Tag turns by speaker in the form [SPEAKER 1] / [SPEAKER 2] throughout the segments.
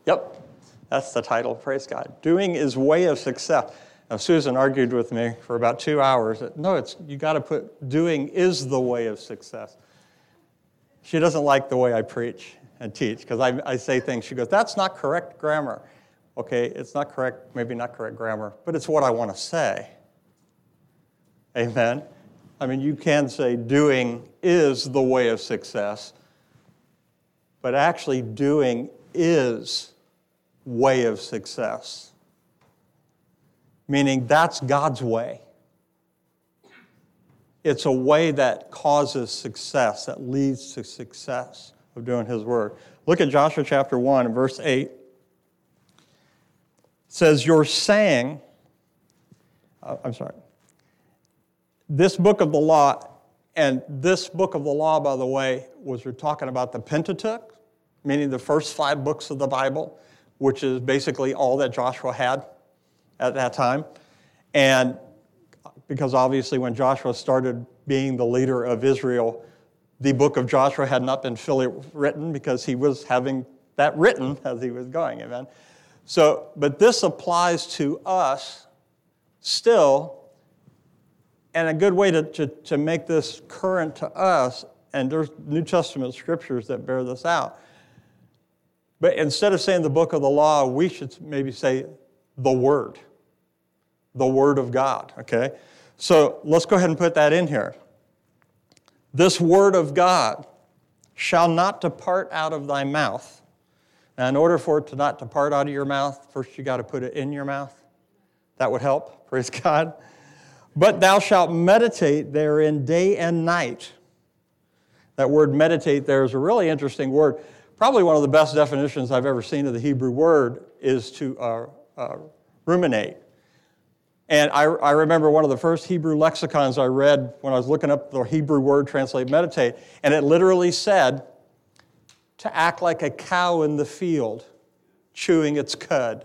[SPEAKER 1] Yep, that's the title, praise God. Doing is way of success. Now, Susan argued with me for about 2 hours. No, you got to put doing is the way of success. She doesn't like the way I preach and teach because I say things. She goes, that's not correct grammar. Okay, it's not correct, maybe not correct grammar, but it's what I want to say. Amen? I mean, you can say doing is the way of success, but actually doing is way of success. Meaning that's God's way. It's a way that causes success, that leads to success of doing His Word. Look at Joshua chapter 1 and verse 8. It says, you're saying, this book of the law, and this book of the law, by the way, we're talking about the Pentateuch, meaning the first 5 books of the Bible, which is basically all that Joshua had at that time. And because obviously when Joshua started being the leader of Israel, the book of Joshua had not been fully written because he was having that written as he was going, amen? So, but this applies to us still, and a good way to make this current to us, and there's New Testament scriptures that bear this out. But instead of saying the book of the law, we should maybe say the Word of God, okay? So let's go ahead and put that in here. This Word of God shall not depart out of thy mouth. Now, in order for it to not depart out of your mouth, first you got to put it in your mouth. That would help, praise God. But thou shalt meditate therein day and night. That word meditate there is a really interesting word. Probably one of the best definitions I've ever seen of the Hebrew word is to ruminate. And I remember one of the first Hebrew lexicons I read when I was looking up the Hebrew word translated meditate, and it literally said, to act like a cow in the field, chewing its cud.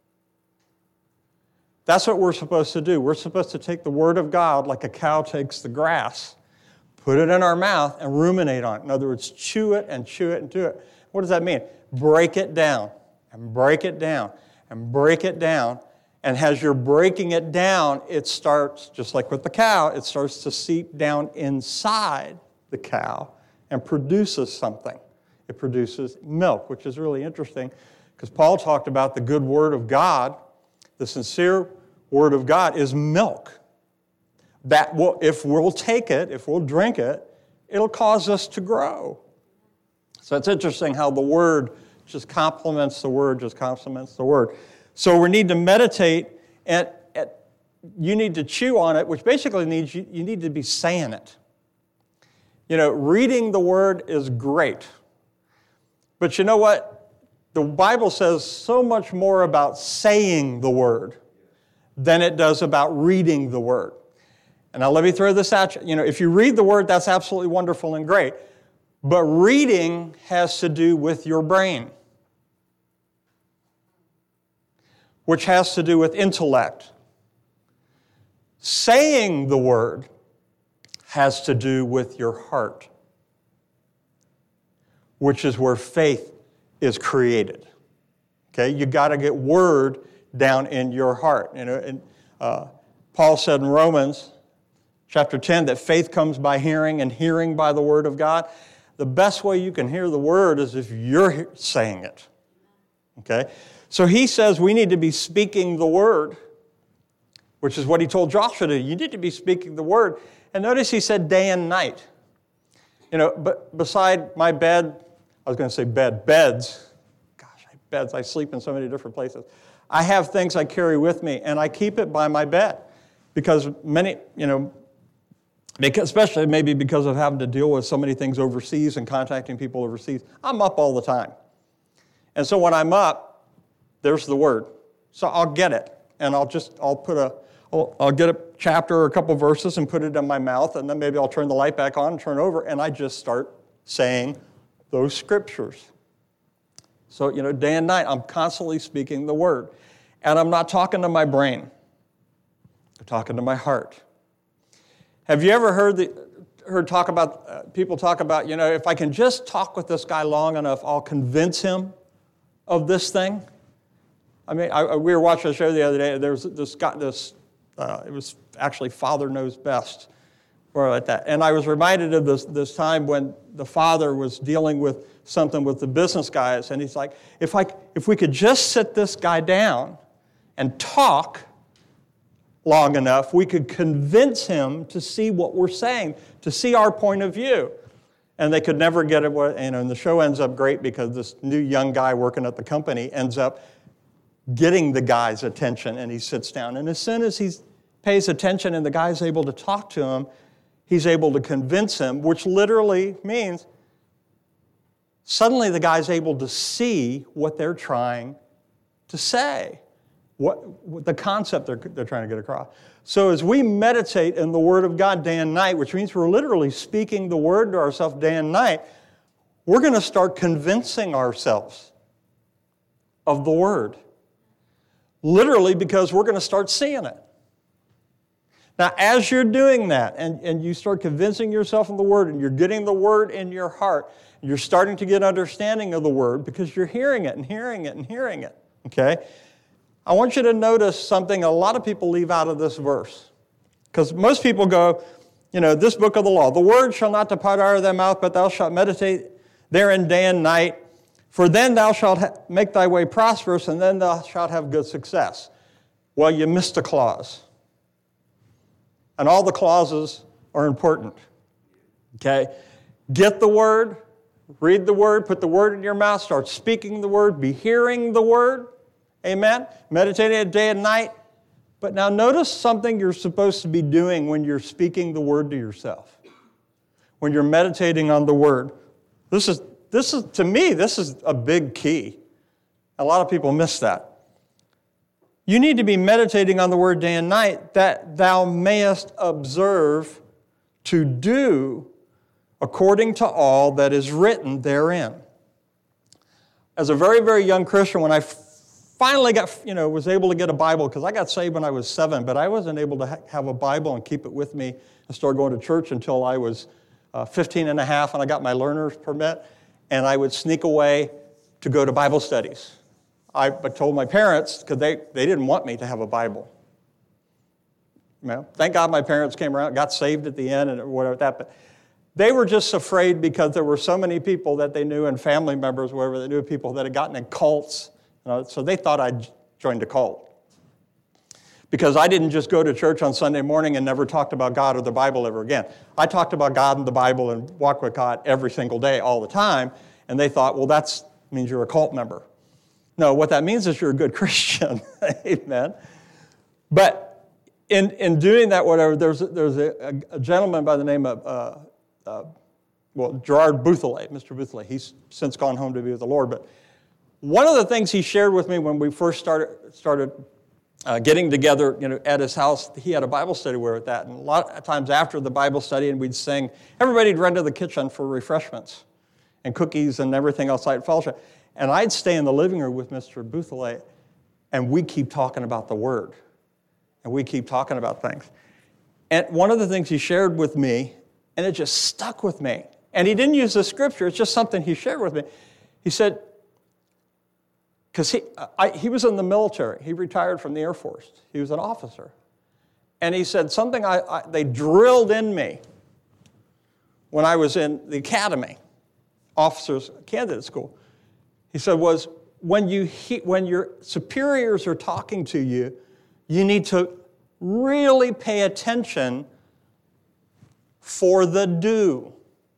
[SPEAKER 1] That's what we're supposed to do. We're supposed to take the Word of God like a cow takes the grass, put it in our mouth, and ruminate on it. In other words, chew it and chew it and chew it. What does that mean? Break it down, and break it down, and break it down. And as you're breaking it down, it starts, just like with the cow, it starts to seep down inside the cow and produces something. It produces milk, which is really interesting because Paul talked about the good Word of God. The sincere Word of God is milk. That will, if we'll take it, if we'll drink it, it'll cause us to grow. So it's interesting how the Word just complements the Word, just complements the Word. So we need to meditate, and you need to chew on it, which basically means you need to be saying it. You know, reading the Word is great. But you know what? The Bible says so much more about saying the Word than it does about reading the Word. And now let me throw this at you. You know, if you read the Word, that's absolutely wonderful and great. But reading has to do with your brain, which has to do with intellect. Saying the Word has to do with your heart, which is where faith is created. Okay, you got to get Word down in your heart. You know, and Paul said in Romans chapter 10 that faith comes by hearing, and hearing by the Word of God. The best way you can hear the Word is if you're saying it. Okay, so he says we need to be speaking the Word, which is what he told Joshua to do. You need to be speaking the Word. And notice he said day and night. You know, but beside my bed, I was going to say beds. Gosh, beds. I sleep in so many different places. I have things I carry with me, and I keep it by my bed because many, you know, especially maybe because of having to deal with so many things overseas and contacting people overseas, I'm up all the time. And so when I'm up, there's the Word. So I'll get it, and I'll get a chapter or a couple verses and put it in my mouth, and then maybe I'll turn the light back on and turn over, and I just start saying those scriptures. So, you know, day and night, I'm constantly speaking the Word. And I'm not talking to my brain. I'm talking to my heart. Have you ever heard people talk about, you know, if I can just talk with this guy long enough, I'll convince him of this thing? I mean, we were watching a show the other day. There's this guy, it was actually Father Knows Best, or like that. And I was reminded of this time when the father was dealing with something with the business guys, and he's like, if we could just sit this guy down and talk long enough, we could convince him to see what we're saying, to see our point of view. And they could never get it. And the show ends up great because this new young guy working at the company ends up getting the guy's attention, and he sits down. And as soon as he pays attention and the guy's able to talk to him, he's able to convince him, which literally means suddenly the guy's able to see what they're trying to say, what the concept they're trying to get across. So as we meditate in the Word of God day and night, which means we're literally speaking the Word to ourselves day and night, we're going to start convincing ourselves of the Word. Literally, because we're going to start seeing it. Now, as you're doing that, and you start convincing yourself of the Word, and you're getting the Word in your heart, and you're starting to get understanding of the Word because you're hearing it and hearing it and hearing it, okay? I want you to notice something a lot of people leave out of this verse. Because most people go, this book of the law, the Word shall not depart out of thy mouth, but thou shalt meditate therein day and night, for then thou shalt make thy way prosperous, and then thou shalt have good success. Well, you missed a clause. And all the clauses are important. Okay? Get the Word, read the Word, put the Word in your mouth, start speaking the Word, be hearing the Word. Amen? Meditating it day and night. But now notice something you're supposed to be doing when you're speaking the Word to yourself. When you're meditating on the Word. This is to me, this is a big key. A lot of people miss that. You need to be meditating on the Word day and night, that thou mayest observe to do according to all that is written therein. As a very, very young Christian, when I finally was able to get a Bible, because I got saved when I was 7, but I wasn't able to have a Bible and keep it with me and start going to church until I was 15 and a half, and I got my learner's permit, and I would sneak away to go to Bible studies. I told my parents, because they didn't want me to have a Bible. Thank God my parents came around, got saved at the end and whatever that, but they were just afraid because there were so many people that they knew and family members, whatever, they knew people that had gotten in cults. So they thought I'd joined a cult. Because I didn't just go to church on Sunday morning and never talked about God or the Bible ever again. I talked about God and the Bible and walked with God every single day, all the time, and they thought, well, that means you're a cult member. No, what that means is you're a good Christian. Amen. But in doing that, whatever, there's a gentleman by the name of, Gerard Bouthillet, Mr. Bouthillet. He's since gone home to be with the Lord. But one of the things he shared with me when we first started getting together, at his house, he had a Bible study where with that. And a lot of times after the Bible study, and we'd sing, everybody'd run to the kitchen for refreshments and cookies and everything else like fellowship. And I'd stay in the living room with Mr. Bouthillet, and we keep talking about the Word. And we keep talking about things. And one of the things he shared with me, and it just stuck with me, and he didn't use the scripture, it's just something he shared with me. He said, because he was in the military. He retired from the Air Force. He was an officer. And he said something they drilled in me when I was in the academy, officers candidate school. He said was, when your superiors are talking to you, you need to really pay attention for the do.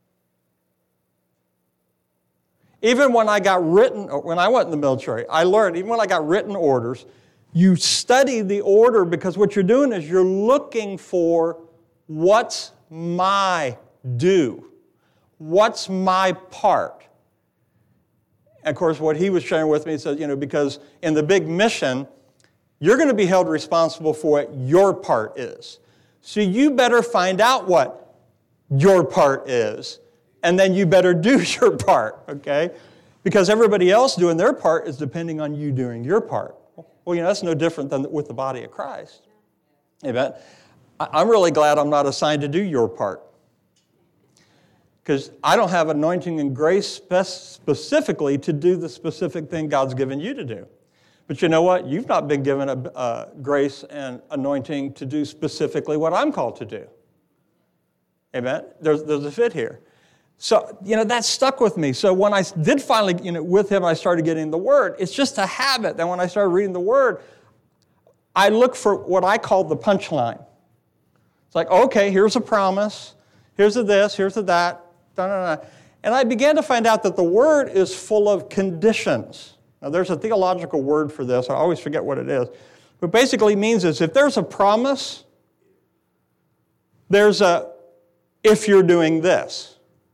[SPEAKER 1] Even when I went in the military, I learned, even when I got written orders, you study the order because what you're doing is you're looking for what's my due, what's my part. And of course, what he was sharing with me, he said, because in the big mission, you're going to be held responsible for what your part is. So you better find out what your part is. And then you better do your part, okay? Because everybody else doing their part is depending on you doing your part. Well, that's no different than with the body of Christ. Amen? I'm really glad I'm not assigned to do your part. Because I don't have anointing and grace specifically to do the specific thing God's given you to do. But you know what? You've not been given a grace and anointing to do specifically what I'm called to do. Amen? There's a fit here. So, that stuck with me. So when I did finally, with him, I started getting the Word. It's just a habit. Then when I started reading the Word, I look for what I call the punchline. It's like, okay, here's a promise. Here's a this, here's a that. And I began to find out that the Word is full of conditions. Now, there's a theological word for this. I always forget what it is. But basically means is if there's a promise, there's a if you're doing this.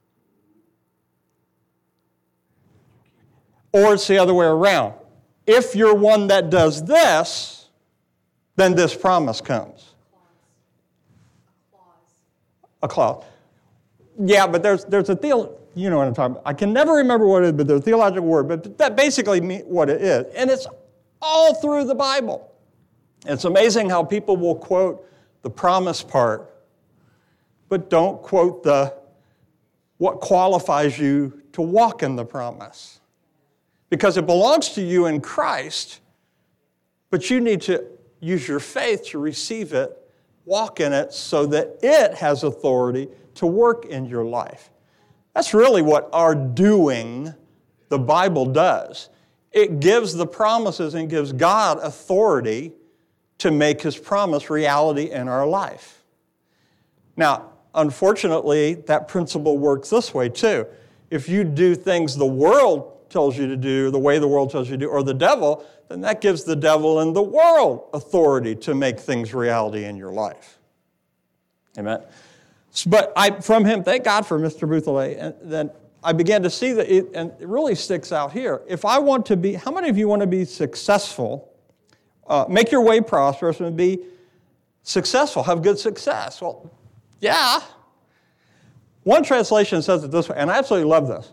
[SPEAKER 1] Or it's the other way around. If you're one that does this, then this promise comes. A clause. Yeah, but there's a you know what I'm talking about. I can never remember what it is, but there's a theological word. But that basically means what it is. And it's all through the Bible. It's amazing how people will quote the promise part, but don't quote what qualifies you to walk in the promise. Because it belongs to you in Christ, but you need to use your faith to receive it, walk in it, so that it has authority to work in your life. That's really what our doing the Bible does. It gives the promises and gives God authority to make His promise reality in our life. Now, unfortunately, that principle works this way too. If you do things the world tells you to do, the way the world tells you to do, or the devil, then that gives the devil and the world authority to make things reality in your life. Amen? But from him, thank God for Mr. Bouthillet, and then I began to see that and it really sticks out here. If I want to be, how many of you want to be successful, make your way prosperous and be successful, have good success? Well, yeah. One translation says it this way, and I absolutely love this.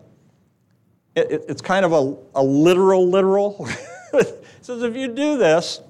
[SPEAKER 1] It's kind of a literal. It says if you do this,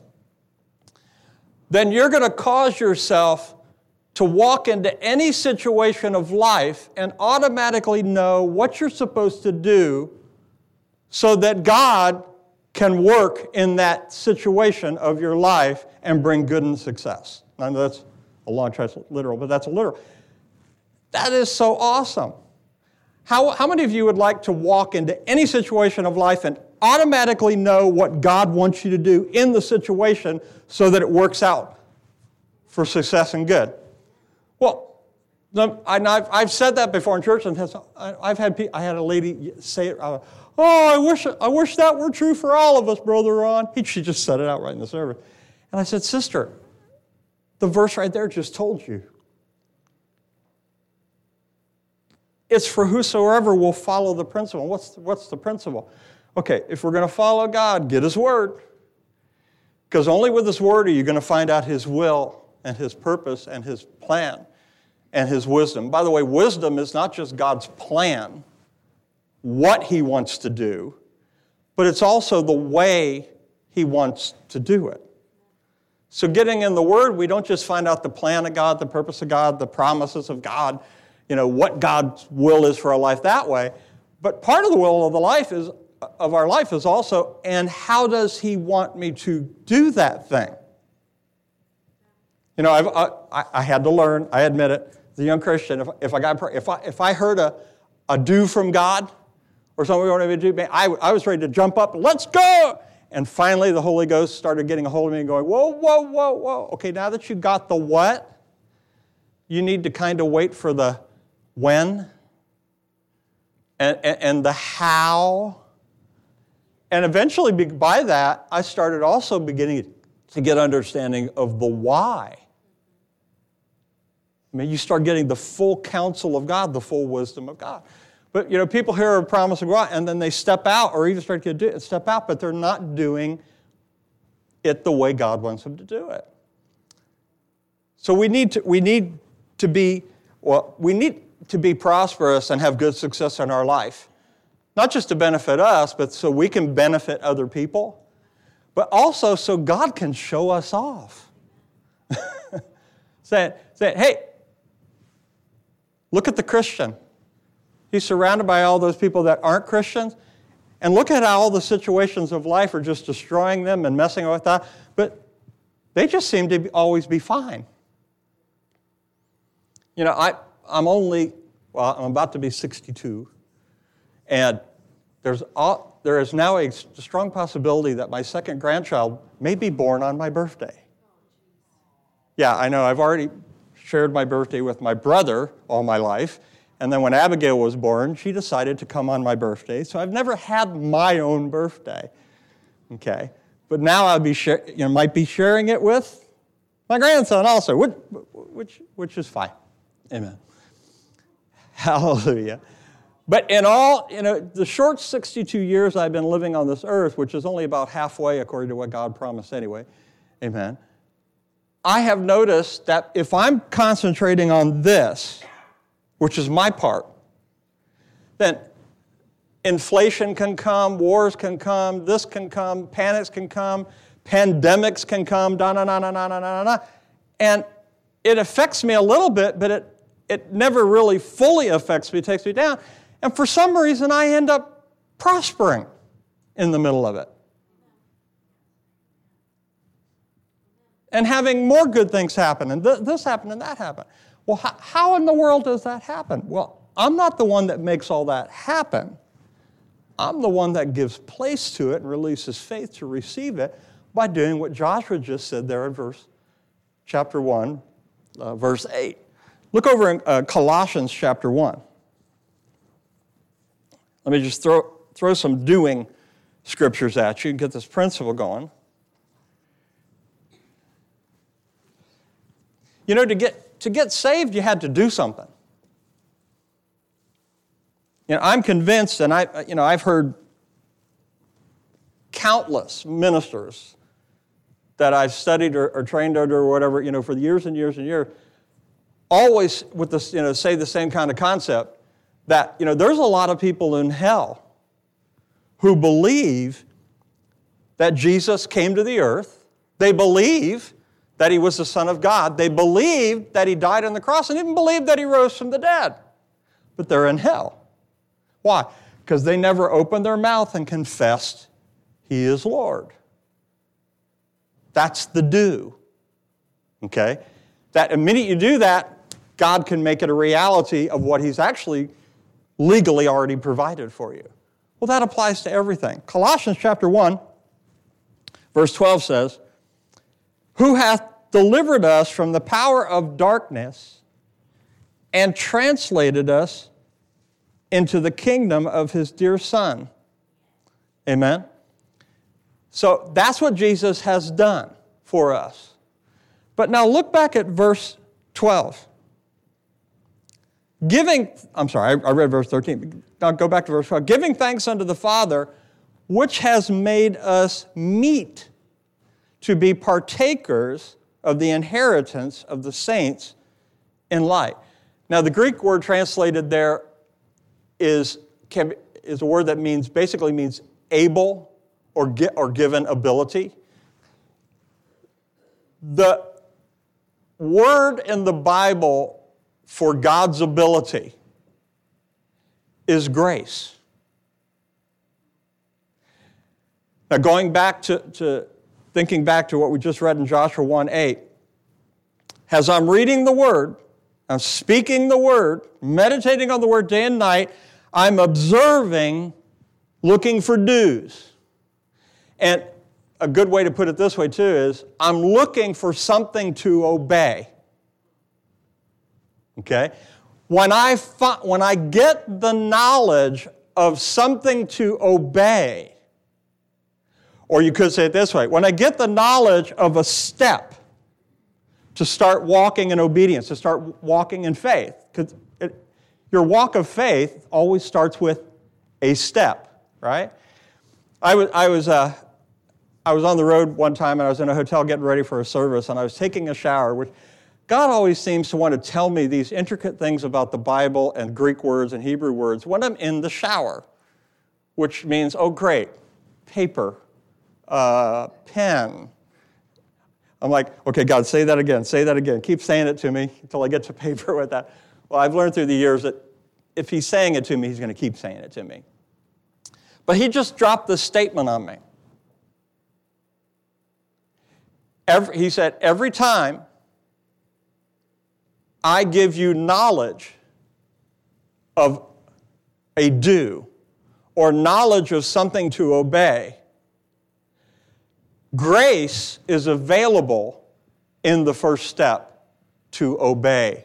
[SPEAKER 1] then you're going to cause yourself to walk into any situation of life and automatically know what you're supposed to do so that God can work in that situation of your life and bring good and success. I know that's a long translation, literal, but that's a literal. That is so awesome. How many of you would like to walk into any situation of life and automatically know what God wants you to do in the situation so that it works out for success and good? Well, I've said that before in church, and I had a lady say it. I wish that were true for all of us, Brother Ron. She just said it out right in the service. And I said, sister, the verse right there just told you. It's for whosoever will follow the principle. What's the principle? Okay, if we're going to follow God, get His Word. Because only with His Word are you going to find out His will and His purpose and His plan and His wisdom. By the way, wisdom is not just God's plan, what He wants to do, but it's also the way He wants to do it. So getting in the Word, we don't just find out the plan of God, the purpose of God, the promises of God, what God's will is for our life that way. But part of the will of our life is also, and how does He want me to do that thing? I had to learn, I admit it, as a young Christian, if I heard a do from God, or something we wanted me to do, I was ready to jump up, let's go! And finally the Holy Ghost started getting a hold of me and going, whoa. Okay, now that you got the what, you need to kind of wait for the when and the how. And eventually by that, I started also beginning to get understanding of the why. You start getting the full counsel of God, the full wisdom of God. But, people hear a promise of God, and then they step out, or even start to step out, but they're not doing it the way God wants them to do it. So we need to be prosperous and have good success in our life. Not just to benefit us, but so we can benefit other people, but also so God can show us off. Saying, hey, look at the Christian. He's surrounded by all those people that aren't Christians. And look at how all the situations of life are just destroying them and messing with that. But they just seem to always be fine. You know, I'm about to be 62. And there is now a strong possibility that my second grandchild may be born on my birthday. Yeah, I know. I've already shared my birthday with my brother all my life. And then when Abigail was born, she decided to come on my birthday. So I've never had my own birthday. Okay. But now might be sharing it with my grandson also, which is fine. Amen. Hallelujah. But in all, the short 62 years I've been living on this earth, which is only about halfway according to what God promised anyway, amen, I have noticed that if I'm concentrating on this, which is my part, then inflation can come, wars can come, this can come, panics can come, pandemics can come, and it affects me a little bit, but it never really fully affects me, it takes me down. And for some reason, I end up prospering in the middle of it. And having more good things happen, and this happen and that happen. Well, how in the world does that happen? Well, I'm not the one that makes all that happen. I'm the one that gives place to it and releases faith to receive it by doing what Joshua just said there in chapter 1, verse 8. Look over in Colossians chapter 1. Let me just throw some doing scriptures at you and get this principle going. You know, to get saved, you had to do something. You know, I'm convinced, and I've heard countless ministers that I've studied or trained under or whatever, for years and years and years, always with this, say the same kind of concept that, there's a lot of people in hell who believe that Jesus came to the earth. They believe that he was the Son of God. They believe that he died on the cross and even believe that he rose from the dead. But they're in hell. Why? Because they never opened their mouth and confessed he is Lord. That's the do. Okay? That the minute you do that, God can make it a reality of what he's actually legally already provided for you. Well, that applies to everything. Colossians chapter 1, verse 12 says, "Who hath delivered us from the power of darkness and translated us into the kingdom of his dear Son." Amen? So that's what Jesus has done for us. But now look back at verse 12. I read verse 13. Now go back to verse 12. "Giving thanks unto the Father, which has made us meet to be partakers of the inheritance of the saints in light." Now, the Greek word translated there is a word that basically means able or given ability. The word in the Bible for God's ability is grace. Now, going back thinking back to what we just read in Joshua 1:8, as I'm reading the Word, I'm speaking the Word, meditating on the Word day and night, I'm observing, looking for do's. And a good way to put it this way, too, is I'm looking for something to obey. Okay? When I get the knowledge of something to obey, or you could say it this way, when I get the knowledge of a step to start walking in obedience, to start walking in faith, because your walk of faith always starts with a step, right? I was on the road one time, and I was in a hotel getting ready for a service, and I was taking a shower, which God always seems to want to tell me these intricate things about the Bible and Greek words and Hebrew words when I'm in the shower, which means, oh great, paper, pen. I'm like, okay, God, say that again, keep saying it to me until I get to paper with that. Well, I've learned through the years that if he's saying it to me, he's going to keep saying it to me. But he just dropped this statement on me. He said, every time I give you knowledge of a do or knowledge of something to obey, grace is available in the first step to obey.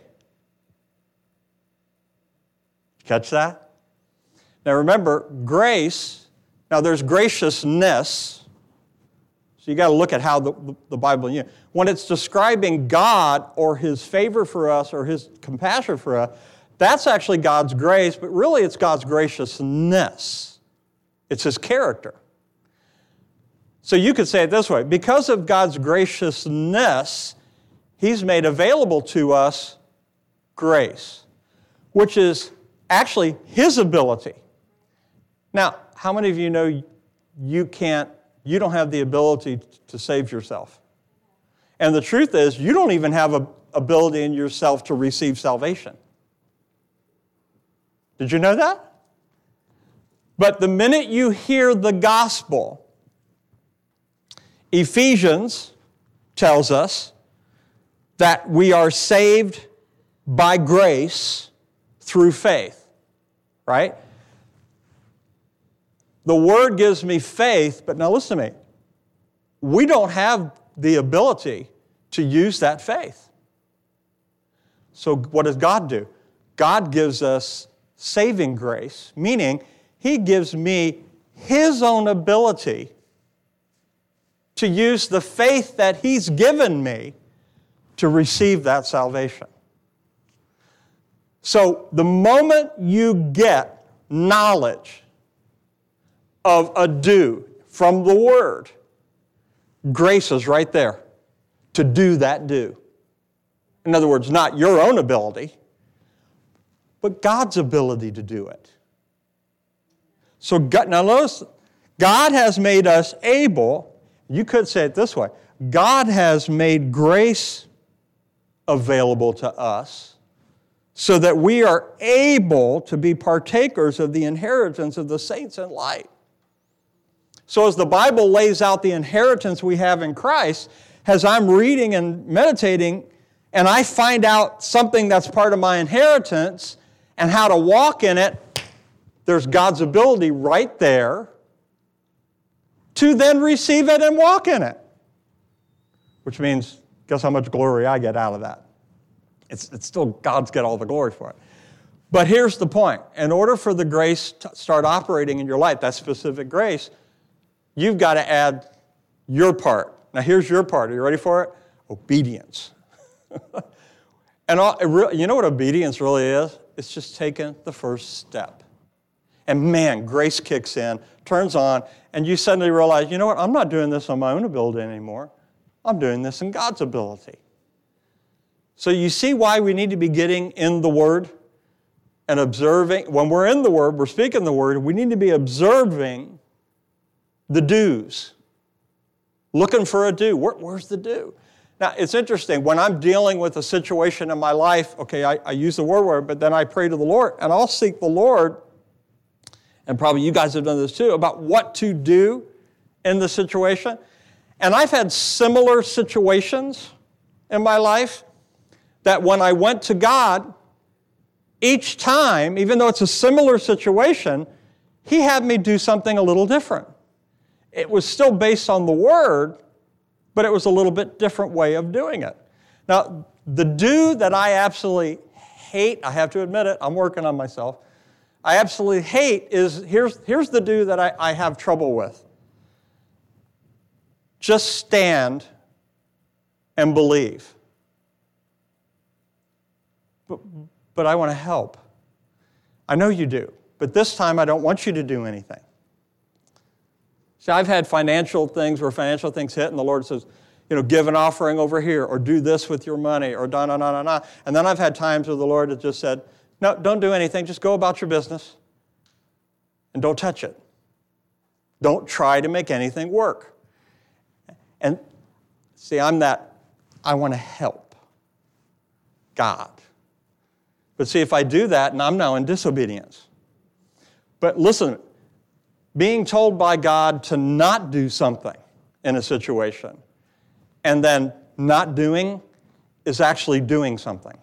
[SPEAKER 1] Catch that? Now remember, grace, now there's graciousness. So you got to look at how the Bible, when it's describing God or his favor for us or his compassion for us, that's actually God's grace, but really it's God's graciousness. It's his character. So you could say it this way, because of God's graciousness, he's made available to us grace, which is actually his ability. Now, how many of you know you don't have the ability to save yourself? And the truth is, you don't even have an ability in yourself to receive salvation. Did you know that? But the minute you hear the gospel, Ephesians tells us that we are saved by grace through faith, right? The Word gives me faith, but now listen to me. We don't have the ability to use that faith. So what does God do? God gives us saving grace, meaning he gives me his own ability to use the faith that he's given me to receive that salvation. So the moment you get knowledge of a do from the Word, grace is right there to do that do. In other words, not your own ability, but God's ability to do it. So God, now notice, God has made us able, you could say it this way, God has made grace available to us so that we are able to be partakers of the inheritance of the saints in light. So as the Bible lays out the inheritance we have in Christ, as I'm reading and meditating, and I find out something that's part of my inheritance and how to walk in it, there's God's ability right there to then receive it and walk in it. Which means, guess how much glory I get out of that? It's still God's get all the glory for it. But here's the point. In order for the grace to start operating in your life, that specific grace, you've got to add your part. Now here's your part. Are you ready for it? Obedience. And you know what obedience really is? It's just taking the first step. And man, grace kicks in, turns on, and you suddenly realize, you know what? I'm not doing this on my own ability anymore. I'm doing this in God's ability. So you see why we need to be getting in the Word and observing. When we're in the Word, we're speaking the Word, we need to be observing the do's. Looking for a do. Where's the do? Now, it's interesting. When I'm dealing with a situation in my life, okay, I use the word, but then I pray to the Lord, and I'll seek the Lord, and probably you guys have done this too, about what to do in the situation. And I've had similar situations in my life that when I went to God, each time, even though it's a similar situation, He had me do something a little different. It was still based on the Word, but it was a little bit different way of doing it. Now, the do that I absolutely hate, I have to admit it, I'm working on myself, I absolutely hate is, here's the do that I have trouble with. Just stand and believe. But I want to help. I know you do, but this time I don't want you to do anything. See, I've had financial things where financial things hit and the Lord says, give an offering over here or do this with your money or da-na-na-na-na. And then I've had times where the Lord has just said, no, don't do anything. Just go about your business and don't touch it. Don't try to make anything work. And see, I want to help God. But see, if I do that, and I'm now in disobedience. But listen, being told by God to not do something in a situation and then not doing is actually doing something.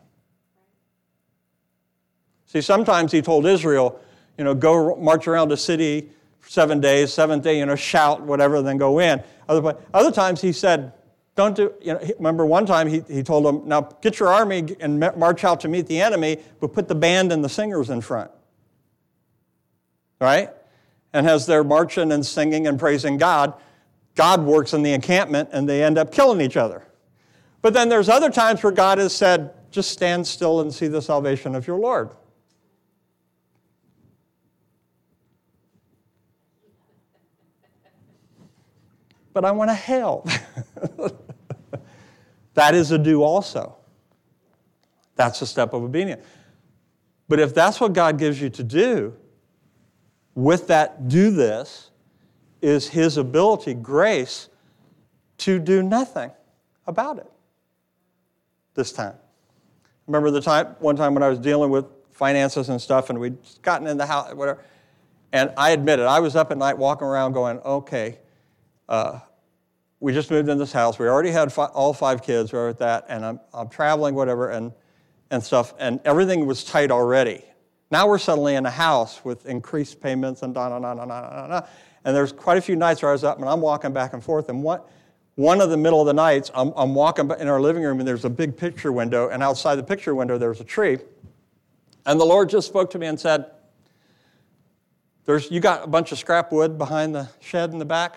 [SPEAKER 1] See, sometimes he told Israel, go march around the city for 7 days, seventh day, shout, whatever, then go in. Other times he said, don't do, remember one time he told them, now get your army and march out to meet the enemy, but put the band and the singers in front. Right? And as they're marching and singing and praising God, God works in the encampment and they end up killing each other. But then there's other times where God has said, just stand still and see the salvation of your Lord. But I want to help. That is a do also. That's a step of obedience. But if that's what God gives you to do, with that do this is his ability, grace, to do nothing about it this time. Remember one time when I was dealing with finances and stuff and we'd gotten in the house, whatever, and I admitted, I was up at night walking around going, okay, we just moved in this house. We already had all 5 kids. We were at that, and I'm traveling, whatever, and stuff, and everything was tight already. Now we're suddenly in a house with increased payments and and there's quite a few nights where I was up and I'm walking back and forth, and one of the middle of the nights, I'm walking in our living room and there's a big picture window, and outside the picture window there's a tree, and the Lord just spoke to me and said, you got a bunch of scrap wood behind the shed in the back?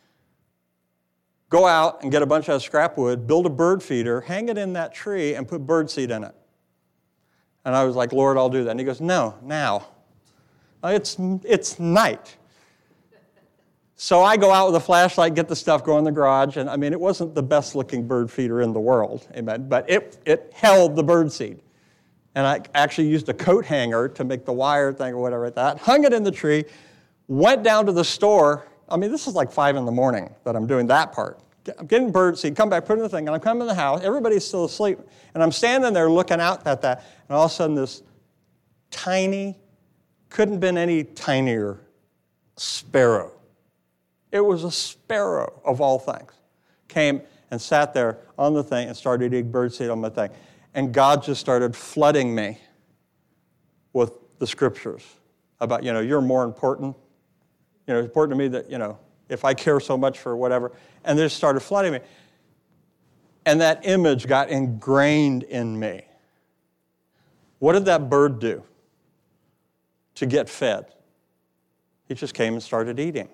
[SPEAKER 1] Go out and get a bunch of scrap wood, build a bird feeder, hang it in that tree, and put bird seed in it. And I was like, Lord, I'll do that. And he goes, no, now. It's night. So I go out with a flashlight, get the stuff, go in the garage, and it wasn't the best looking bird feeder in the world, amen, but it held the bird seed. And I actually used a coat hanger to make the wire thing or whatever like that, hung it in the tree, went down to the store. This is like 5 in the morning that I'm doing that part. I'm getting bird seed, come back, put it in the thing, and I'm coming in the house. Everybody's still asleep. And I'm standing there looking out at that, and all of a sudden this tiny, couldn't have been any tinier, sparrow. It was a sparrow of all things. Came and sat there on the thing and started eating bird seed on my thing. And God just started flooding me with the scriptures about, you're more important. It's important to me that, if I care so much for whatever. And they just started flooding me. And that image got ingrained in me. What did that bird do to get fed? He just came and started eating.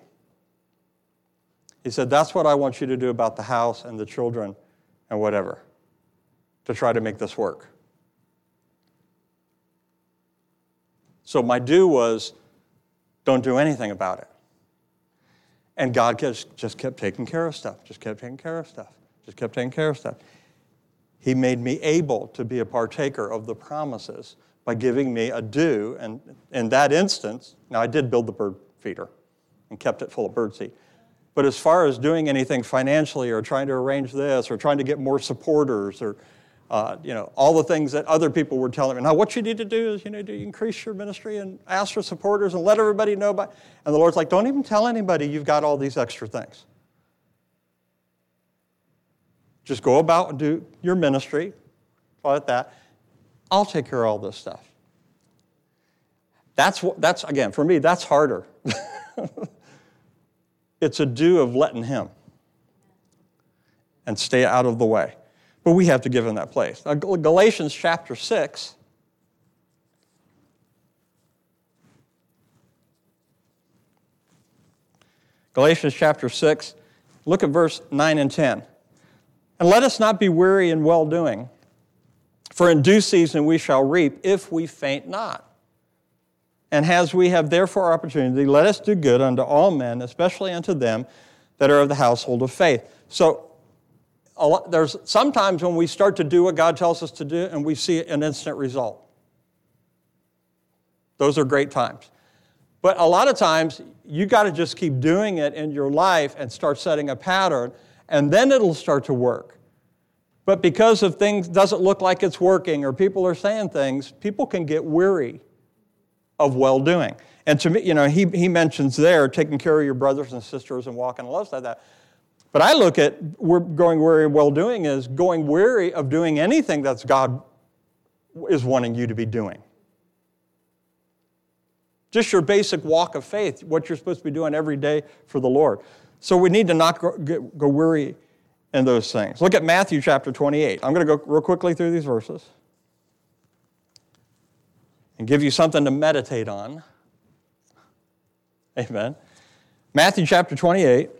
[SPEAKER 1] He said, that's what I want you to do about the house and the children and whatever, to try to make this work. So my do was, don't do anything about it. And God just kept taking care of stuff, just kept taking care of stuff, just kept taking care of stuff. He made me able to be a partaker of the promises by giving me a due. And in that instance, now I did build the bird feeder and kept it full of birdseed. But as far as doing anything financially or trying to arrange this or trying to get more supporters or all the things that other people were telling me. Now, what you need to do is, to increase your ministry and ask for supporters and let everybody know about. And the Lord's like, don't even tell anybody you've got all these extra things. Just go about and do your ministry, call it that. I'll take care of all this stuff. That's again, for me, that's harder. It's a do of letting him and stay out of the way. But we have to give him that place. Now, Galatians chapter 6. Galatians chapter 6, look at verse 9 and 10. And let us not be weary in well-doing, for in due season we shall reap if we faint not. And as we have therefore opportunity, let us do good unto all men, especially unto them that are of the household of faith. So, there's sometimes when we start to do what God tells us to do and we see an instant result. Those are great times. But a lot of times, you got to just keep doing it in your life and start setting a pattern, and then it'll start to work. But because of things doesn't look like it's working or people are saying things, people can get weary of well-doing. And to me, he mentions there taking care of your brothers and sisters and walking in love like that. But I look at going weary of well-doing as going weary of doing anything that's God is wanting you to be doing. Just your basic walk of faith, what you're supposed to be doing every day for the Lord. So we need to not go weary in those things. Look at Matthew chapter 28. I'm going to go real quickly through these verses and give you something to meditate on. Amen. Matthew chapter 28.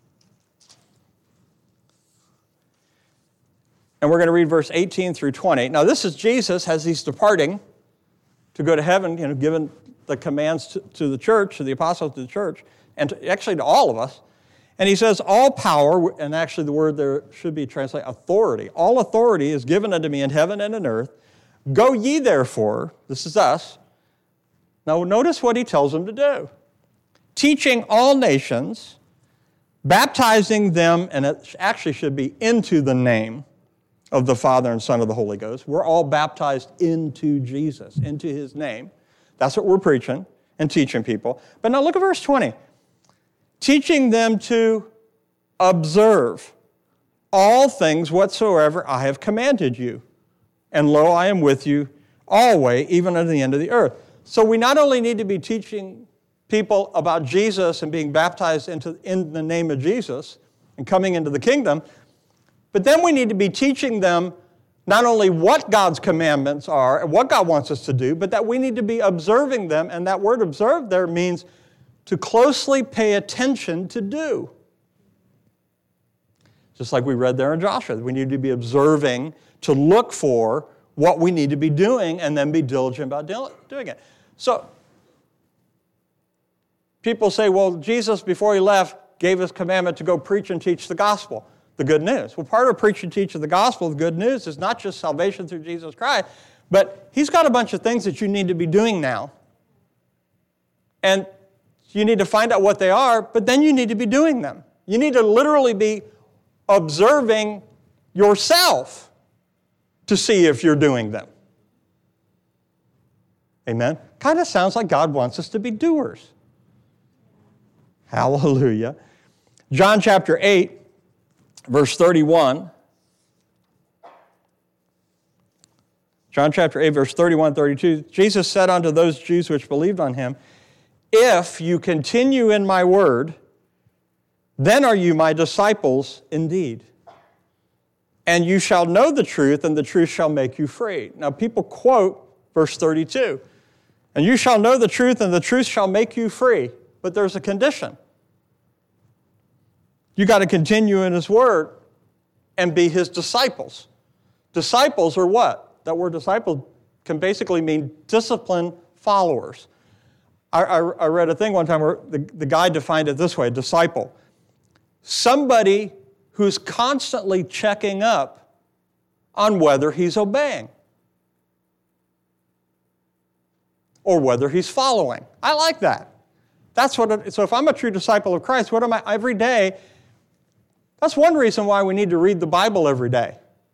[SPEAKER 1] And we're going to read verse 18 through 20. Now this is Jesus as he's departing to go to heaven, given the commands to the church, to the apostles to the church, and actually to all of us. And he says, all power, and actually the word there should be translated authority. All authority is given unto me in heaven and in earth. Go ye therefore, this is us. Now notice what he tells them to do. Teaching all nations, baptizing them, and it actually should be into the name of the Father and Son of the Holy Ghost. We're all baptized into Jesus, into his name. That's what we're preaching and teaching people. But now look at verse 20. Teaching them to observe all things whatsoever I have commanded you. And lo, I am with you always, even unto the end of the earth. So we not only need to be teaching people about Jesus and being baptized in the name of Jesus and coming into the kingdom, but then we need to be teaching them not only what God's commandments are and what God wants us to do, but that we need to be observing them. And that word observe there means to closely pay attention to do. Just like we read there in Joshua, we need to be observing to look for what we need to be doing and then be diligent about doing it. So people say, well, Jesus, before he left, gave us commandment to go preach and teach the gospel, the good news. Well, part of preaching and teaching the gospel, the good news, is not just salvation through Jesus Christ, but he's got a bunch of things that you need to be doing now. And you need to find out what they are, but then you need to be doing them. You need to literally be observing yourself to see if you're doing them. Amen? Kind of sounds like God wants us to be doers. Hallelujah. John chapter 8, verse 31. John chapter 8, verse 31, 32. Jesus said unto those Jews which believed on him, if you continue in my word, then are you my disciples indeed. And you shall know the truth, and the truth shall make you free. Now people quote verse 32. And you shall know the truth, and the truth shall make you free. But there's a condition. You got to continue in his word and be his disciples. Disciples are what? That word disciple can basically mean disciplined followers. I read a thing one time where the guy defined it this way, disciple. Somebody who's constantly checking up on whether he's obeying or whether he's following. I like that. So if I'm a true disciple of Christ, what am I every day? That's one reason why we need to read the Bible every day.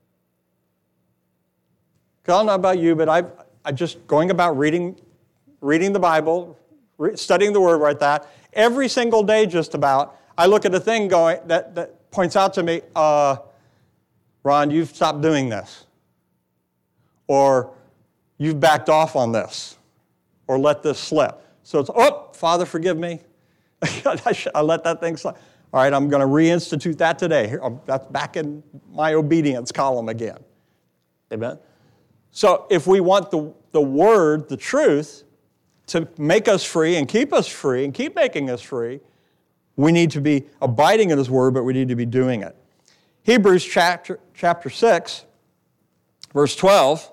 [SPEAKER 1] I don't know about you, but I just going about reading the Bible, studying the Word like that, every single day just about, I look at a thing going that points out to me, Ron, you've stopped doing this. Or you've backed off on this. Or let this slip. So it's, Father, forgive me. I let that thing slip. All right, I'm going to reinstitute that today. That's back in my obedience column again. Amen? So if we want the Word, the truth, to make us free and keep making us free, we need to be abiding in his word, but we need to be doing it. Hebrews chapter 6, verse 12.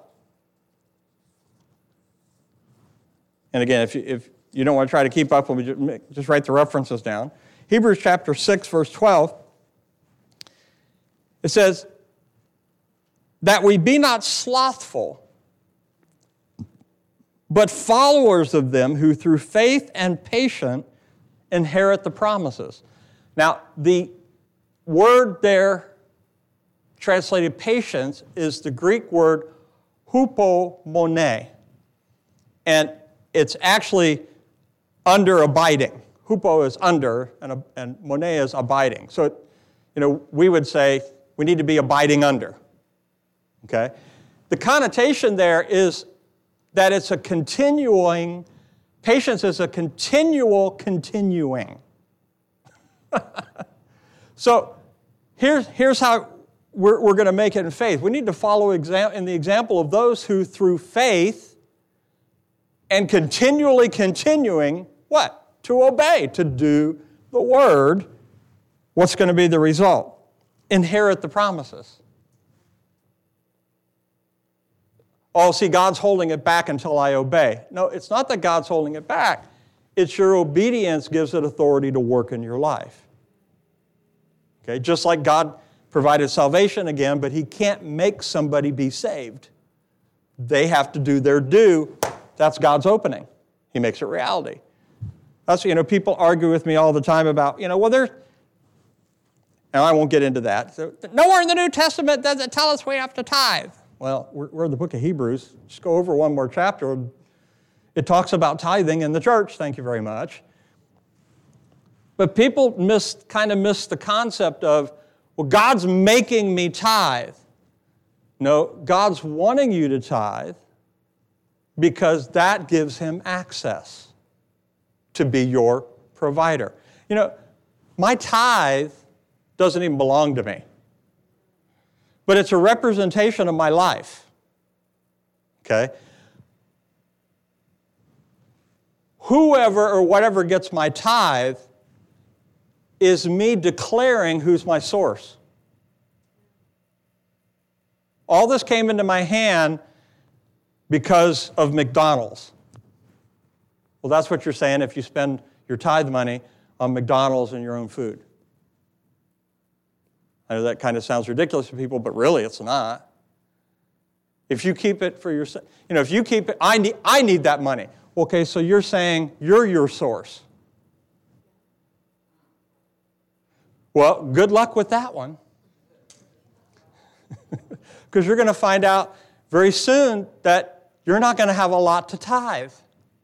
[SPEAKER 1] And again, if you don't want to try to keep up, just write the references down. Hebrews chapter 6, verse 12. It says, that we be not slothful, but followers of them who through faith and patience inherit the promises. Now, the word there translated patience is the Greek word hupomone. And it's actually under abiding. Hupo is under, and mone is abiding. So, we would say we need to be abiding under. Okay? The connotation there is that it's a continuing, patience is a continual continuing. So here's how we're going to make it in faith. We need to follow in the example of those who through faith and continually continuing, what? To obey, to do the word. What's going to be the result? Inherit the promises. Oh, see, God's holding it back until I obey. No, it's not that God's holding it back. It's your obedience gives it authority to work in your life. Okay, just like God provided salvation again, but He can't make somebody be saved. They have to do their due. That's God's opening. He makes it reality. That's, people argue with me all the time about, there's, and I won't get into that. So, nowhere in the New Testament does it tell us we have to tithe. Well, we're in the book of Hebrews. Just go over one more chapter. It talks about tithing in the church. Thank you very much. But people kind of miss the concept of, well, God's making me tithe. No, God's wanting you to tithe because that gives Him access to be your provider. My tithe doesn't even belong to me. But it's a representation of my life. Okay? Whoever or whatever gets my tithe is me declaring who's my source. All this came into my hand because of McDonald's. Well, that's what you're saying if you spend your tithe money on McDonald's and your own food. I know that kind of sounds ridiculous to people, but really it's not. If you keep it for yourself, if you keep it, I need that money. Okay, so you're saying you're your source. Well, good luck with that one. Because you're going to find out very soon that you're not going to have a lot to tithe.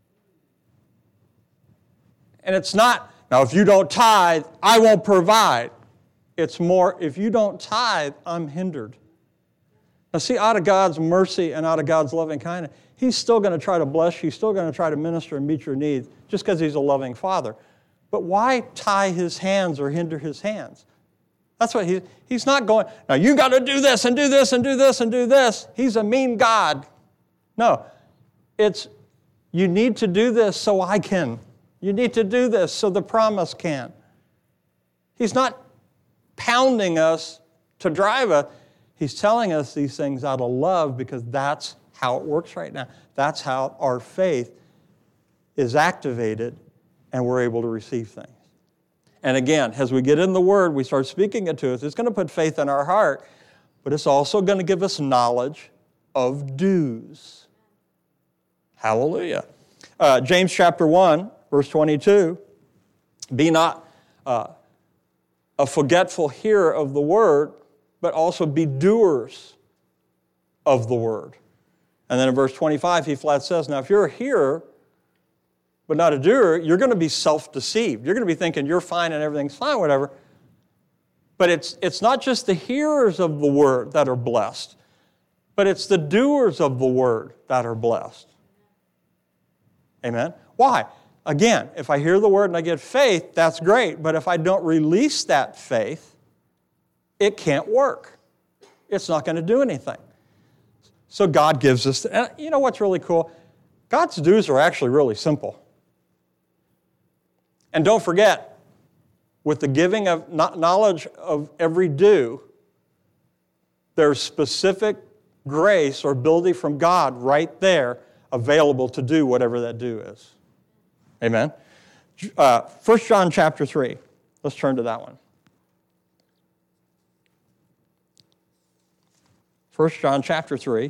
[SPEAKER 1] And it's not, now if you don't tithe, I won't provide. It's more, if you don't tithe, I'm hindered. Now see, out of God's mercy and out of God's loving kindness, He's still going to try to bless you. He's still going to try to minister and meet your needs just because He's a loving Father. But why tie His hands or hinder His hands? That's what He's not going, now you got to do this and do this and do this and do this. He's a mean God. No, it's you need to do this so I can. You need to do this so the promise can. He's not pounding us to drive us. He's telling us these things out of love because that's how it works right now. That's how our faith is activated and we're able to receive things. And again, as we get in the Word, we start speaking it to us. It's going to put faith in our heart, but it's also going to give us knowledge of dues. Hallelujah. James chapter 1, verse 22, be not a forgetful hearer of the word, but also be doers of the word. And then in verse 25, he flat says, now if you're a hearer, but not a doer, you're going to be self-deceived. You're going to be thinking you're fine and everything's fine, whatever. But it's not just the hearers of the word that are blessed, but it's the doers of the word that are blessed. Amen? Why? Again, if I hear the word and I get faith, that's great. But if I don't release that faith, it can't work. It's not going to do anything. So God gives us, and you know what's really cool? God's dues are actually really simple. And don't forget, with the giving of knowledge of every due, there's specific grace or ability from God right there available to do whatever that due is. Amen? 1 John chapter 3. Let's turn to that one. 1 John chapter 3.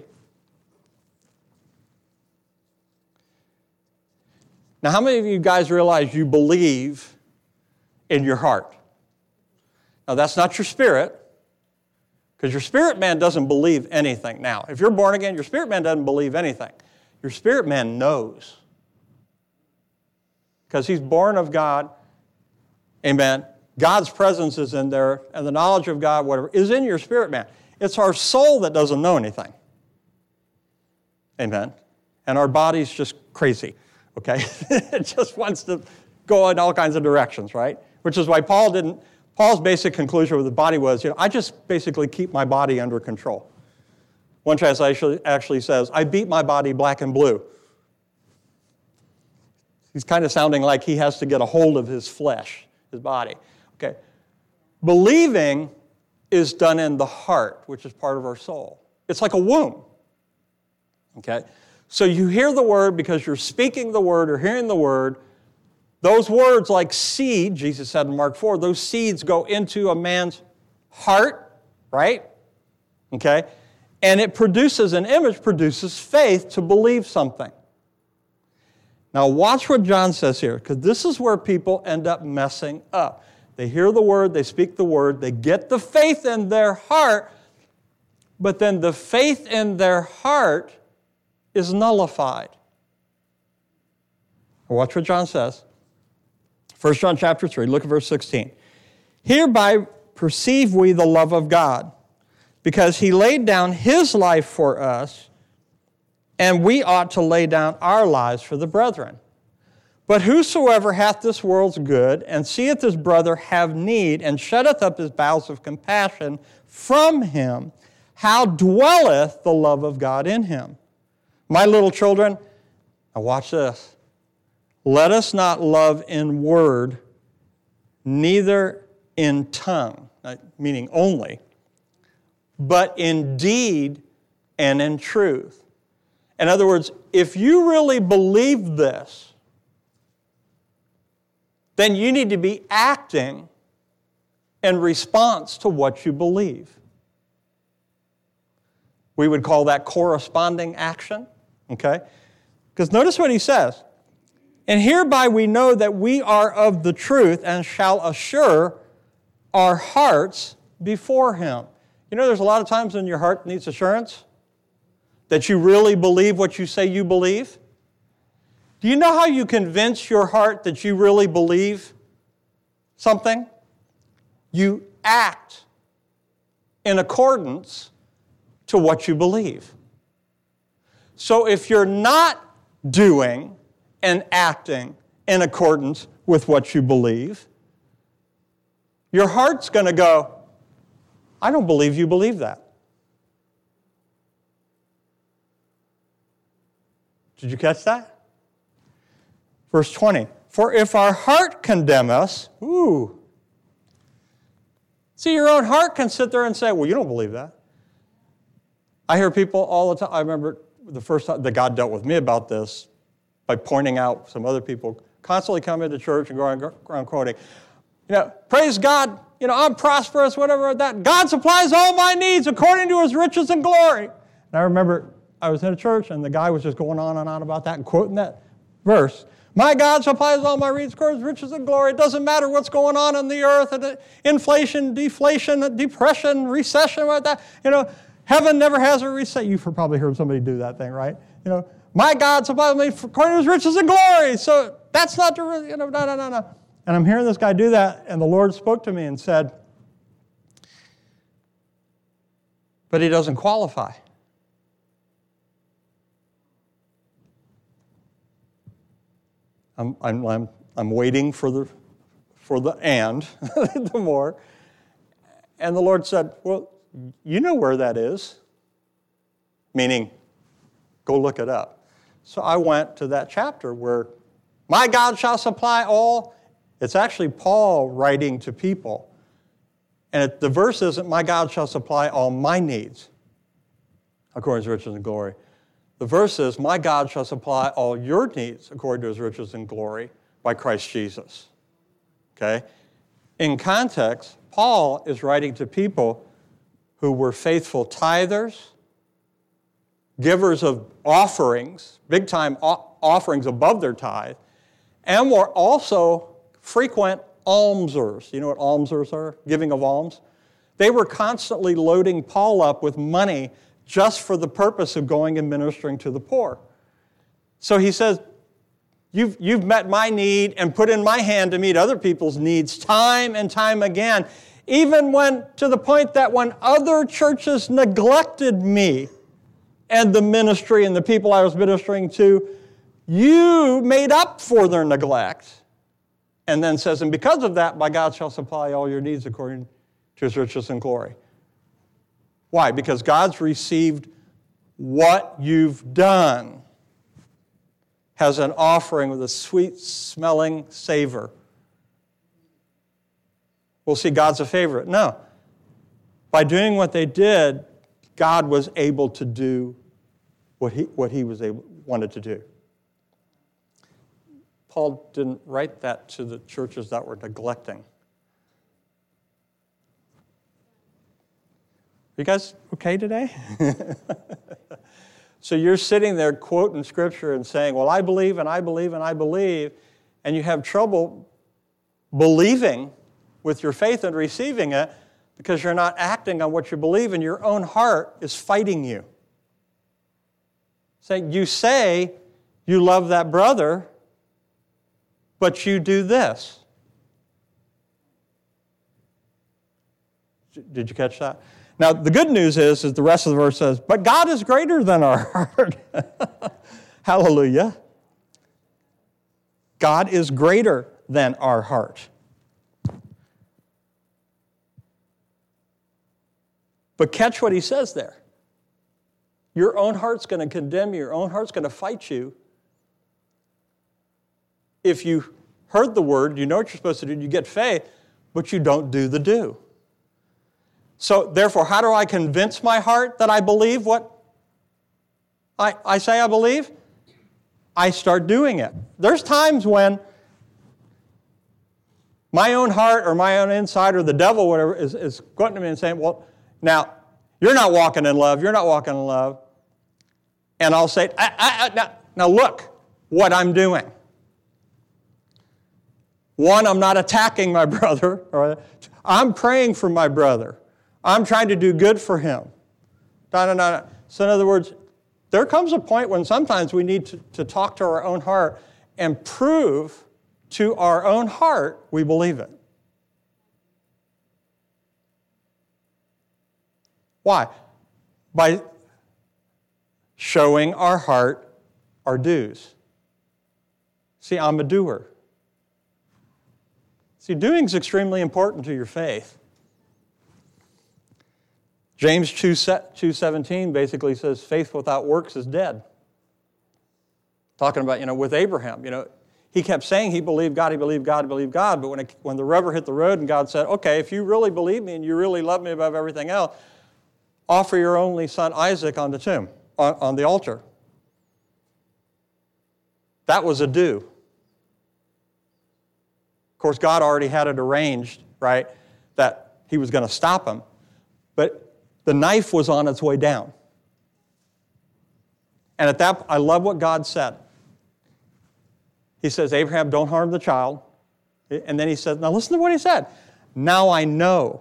[SPEAKER 1] Now, how many of you guys realize you believe in your heart? Now, that's not your spirit. Because your spirit man doesn't believe anything. Now, if you're born again, your spirit man doesn't believe anything. Your spirit man knows. Because he's born of God. Amen. God's presence is in there, and the knowledge of God, whatever, is in your spirit man. It's our soul that doesn't know anything. Amen. And our body's just crazy, okay? It just wants to go in all kinds of directions, right? Which is why Paul's basic conclusion with the body was, I just basically keep my body under control. One translation actually says, I beat my body black and blue. He's kind of sounding like he has to get a hold of his flesh, his body. Okay. Believing is done in the heart, which is part of our soul. It's like a womb. Okay? So you hear the word because you're speaking the word or hearing the word. Those words, like seed, Jesus said in Mark 4, those seeds go into a man's heart, right? Okay? And it produces, an image produces faith to believe something. Now watch what John says here, because this is where people end up messing up. They hear the word, they speak the word, they get the faith in their heart, but then the faith in their heart is nullified. Watch what John says. 1 John chapter 3, look at verse 16. Hereby perceive we the love of God, because he laid down his life for us, and we ought to lay down our lives for the brethren. But whosoever hath this world's good, and seeth his brother have need, and shutteth up his bowels of compassion from him, how dwelleth the love of God in him? My little children, now watch this. Let us not love in word, neither in tongue, meaning only, but in deed and in truth. In other words, if you really believe this, then you need to be acting in response to what you believe. We would call that corresponding action, okay? Because notice what he says. And hereby we know that we are of the truth and shall assure our hearts before him. You know, there's a lot of times when your heart needs assurance that you really believe what you say you believe. Do you know how you convince your heart that you really believe something? You act in accordance to what you believe. So if you're not doing and acting in accordance with what you believe, your heart's going to go, I don't believe you believe that. Did you catch that? Verse 20, for if our heart condemn us, see, your own heart can sit there and say, well, you don't believe that. I hear people all the time. I remember the first time that God dealt with me about this by pointing out some other people constantly come into church and go around quoting, praise God, I'm prosperous, whatever that. God supplies all my needs according to his riches and glory. And I remember I was in a church and the guy was just going on and on about that and quoting that verse. My God supplies all my needs according to his riches and glory. It doesn't matter what's going on in the earth, and inflation, deflation, depression, recession, like that. Heaven never has a recession. You've probably heard somebody do that thing, right? My God supplies me according to his riches and glory. So that's not the, no. And I'm hearing this guy do that, and the Lord spoke to me and said, but he doesn't qualify. I'm waiting for the the more. And the Lord said, well, you know where that is. Meaning, go look it up. So I went to that chapter where my God shall supply all. It's actually Paul writing to people. And the verse isn't, my God shall supply all my needs, according to his riches and glory. The verse is, my God shall supply all your needs, according to his riches and glory, by Christ Jesus. Okay? In context, Paul is writing to people who were faithful tithers, givers of offerings, big-time offerings above their tithe, and were also frequent almsers. You know what almsers are? Giving of alms. They were constantly loading Paul up with money just for the purpose of going and ministering to the poor. So he says, you've met my need and put in my hand to meet other people's needs time and time again, even when, to the point that when other churches neglected me and the ministry and the people I was ministering to, you made up for their neglect. And then says, and because of that, by God shall supply all your needs according to his riches and glory. Why? Because God's received what you've done as an offering with a sweet-smelling savor. We'll see God's a favorite. No. By doing what they did, God was able to do what he wanted to do. Paul didn't write that to the churches that were neglecting. You guys okay today? So you're sitting there quoting Scripture and saying, well, I believe and I believe and I believe, and you have trouble believing with your faith and receiving it because you're not acting on what you believe, and your own heart is fighting you. Saying, you say you love that brother, but you do this. Did you catch that? Now, the good news is the rest of the verse says, but God is greater than our heart. Hallelujah. God is greater than our heart. But catch what he says there. Your own heart's going to condemn you. Your own heart's going to fight you. If you heard the word, you know what you're supposed to do, you get faith, but you don't do the do. So, therefore, how do I convince my heart that I believe what I say I believe? I start doing it. There's times when my own heart or my own inside or the devil, whatever, is going to me and saying, well, now, you're not walking in love. You're not walking in love. And I'll say, now look what I'm doing. One, I'm not attacking my brother. Or I'm praying for my brother. I'm trying to do good for him. No. So in other words, there comes a point when sometimes we need to talk to our own heart and prove to our own heart we believe it. Why? By showing our heart our dues. See, I'm a doer. See, doing is extremely important to your faith. James 2:17 basically says faith without works is dead. Talking about, with Abraham, he kept saying he believed God, he believed God, he believed God, but when the rubber hit the road and God said, okay, if you really believe me and you really love me above everything else, offer your only son Isaac on the tomb, on the altar. That was a do. Of course, God already had it arranged, right, that he was going to stop him. But the knife was on its way down. And at that, I love what God said. He says, Abraham, don't harm the child. And then he says, now listen to what he said. Now I know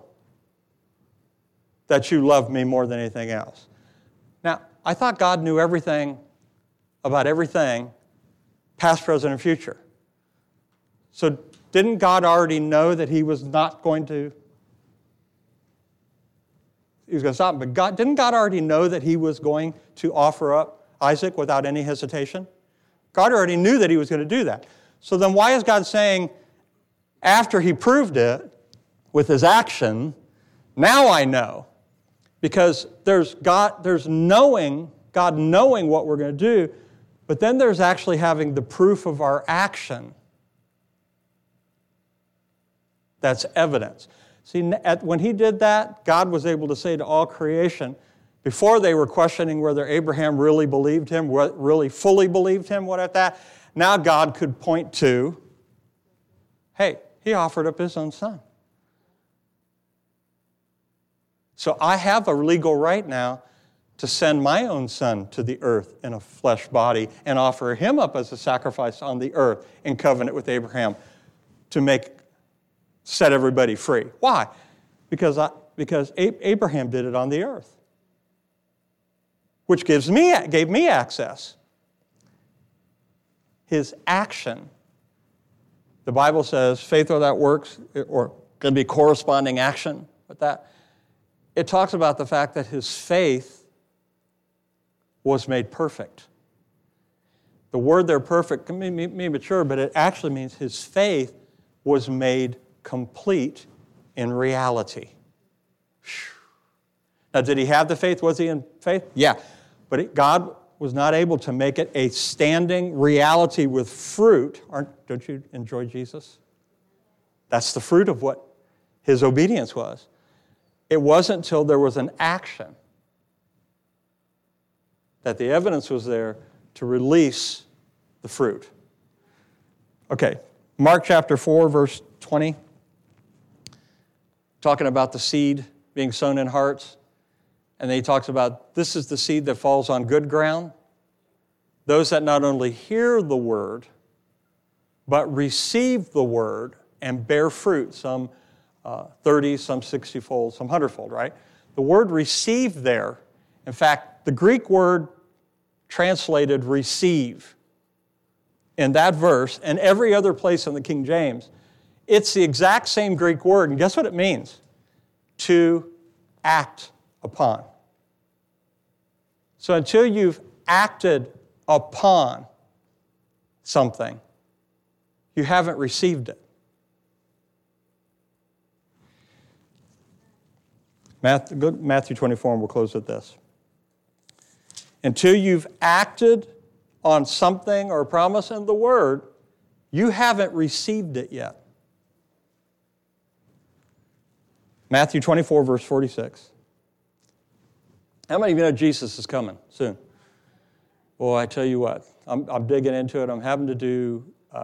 [SPEAKER 1] that you love me more than anything else. Now, I thought God knew everything about everything, past, present, and future. So didn't God already know that he was not going to stop him? But didn't God already know that he was going to offer up Isaac without any hesitation? God already knew that he was going to do that. So then why is God saying, after he proved it with his action, now I know? Because there's God knowing what we're going to do, but then there's actually having the proof of our action. That's evidence. See, when he did that, God was able to say to all creation, before they were questioning whether Abraham really believed him, really fully believed him, what at that, now God could point to, hey, he offered up his own son. So I have a legal right now to send my own son to the earth in a flesh body and offer him up as a sacrifice on the earth in covenant with Abraham to set everybody free. Why? Because Because Abraham did it on the earth, which gave me access. His action. The Bible says faith without works, or going to be corresponding action with that. It talks about the fact that his faith was made perfect. The word there, perfect, can mean mature, but it actually means his faith was made complete in reality. Now, did he have the faith? Was he in faith? Yeah. But God was not able to make it a standing reality with fruit. Don't you enjoy Jesus? That's the fruit of what his obedience was. It wasn't until there was an action that the evidence was there to release the fruit. Okay, Mark chapter 4, verse 20. Talking about the seed being sown in hearts. And then he talks about this is the seed that falls on good ground. Those that not only hear the word, but receive the word and bear fruit, some 30, some 60-fold, some 100-fold, right? The word receive there, in fact, the Greek word translated receive in that verse and every other place in the King James, it's the exact same Greek word, and guess what it means? To act upon. So until you've acted upon something, you haven't received it. Matthew 24, and we'll close with this. Until you've acted on something or a promise in the Word, you haven't received it yet. Matthew 24, verse 46. How many of you know Jesus is coming soon? Well, I tell you what, I'm digging into it. I'm having to do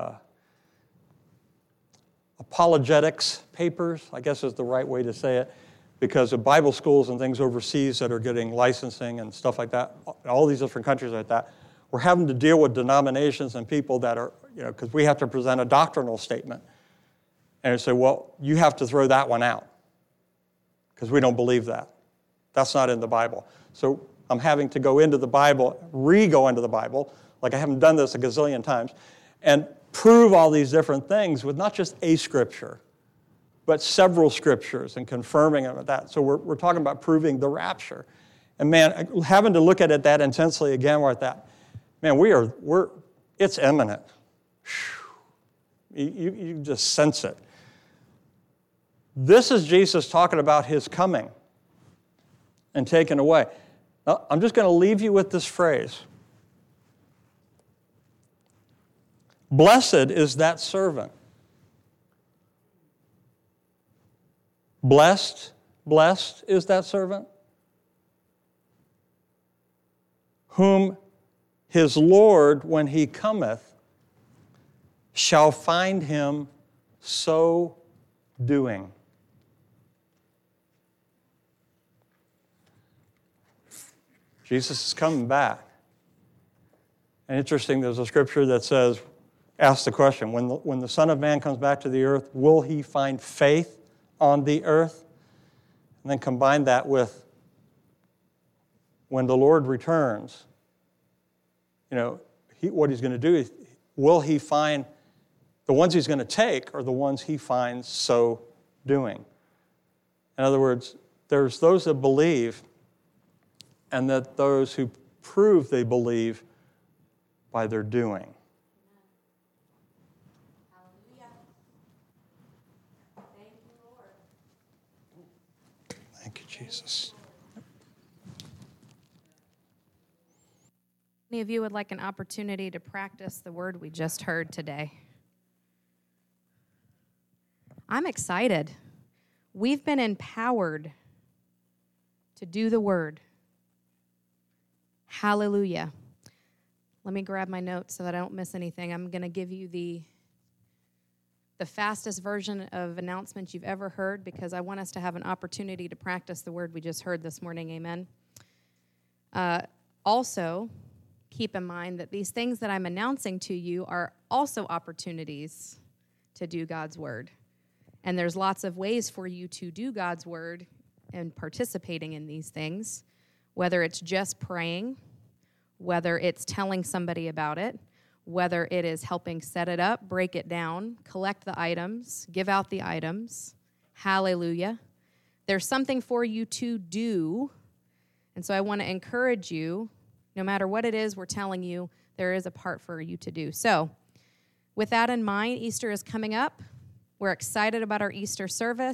[SPEAKER 1] apologetics papers, I guess is the right way to say it, because of Bible schools and things overseas that are getting licensing and stuff like that, all these different countries like that, we're having to deal with denominations and people that are, because we have to present a doctrinal statement. And say, well, you have to throw that one out because we don't believe that. That's not in the Bible. So I'm having to go into the Bible, re-go into the Bible, like I haven't done this a gazillion times, and prove all these different things with not just a scripture, but several scriptures and confirming them with that. So we're talking about proving the rapture. And man, having to look at it that intensely again, we're at that. Man, it's imminent. You just sense it. This is Jesus talking about his coming and taken away. Now, I'm just going to leave you with this phrase. Blessed is that servant. Blessed is that servant whom his Lord, when he cometh, shall find him so doing. Jesus is coming back. And interesting, there's a scripture that says, ask the question, when the Son of Man comes back to the earth, will he find faith on the earth? And then combine that with when the Lord returns, what he's going to do is, will he find the ones he's going to take are the ones he finds so doing. In other words, there's those that believe and that those who prove they believe by their doing.
[SPEAKER 2] Hallelujah. Thank you, Lord.
[SPEAKER 1] Thank you, Jesus.
[SPEAKER 2] Any of you would like an opportunity to practice the word we just heard today? I'm excited. We've been empowered to do the word. Hallelujah. Let me grab my notes so that I don't miss anything. I'm going to give you the fastest version of announcements you've ever heard because I want us to have an opportunity to practice the word we just heard this morning. Amen. Also, keep in mind that these things that I'm announcing to you are also opportunities to do God's word. And there's lots of ways for you to do God's word and participating in these things, whether it's just praying, whether it's telling somebody about it, whether it is helping set it up, break it down, collect the items, give out the items. Hallelujah. There's something for you to do. And so I want to encourage you, no matter what it is we're telling you, there is a part for you to do. So with that in mind, Easter is coming up. We're excited about our Easter service.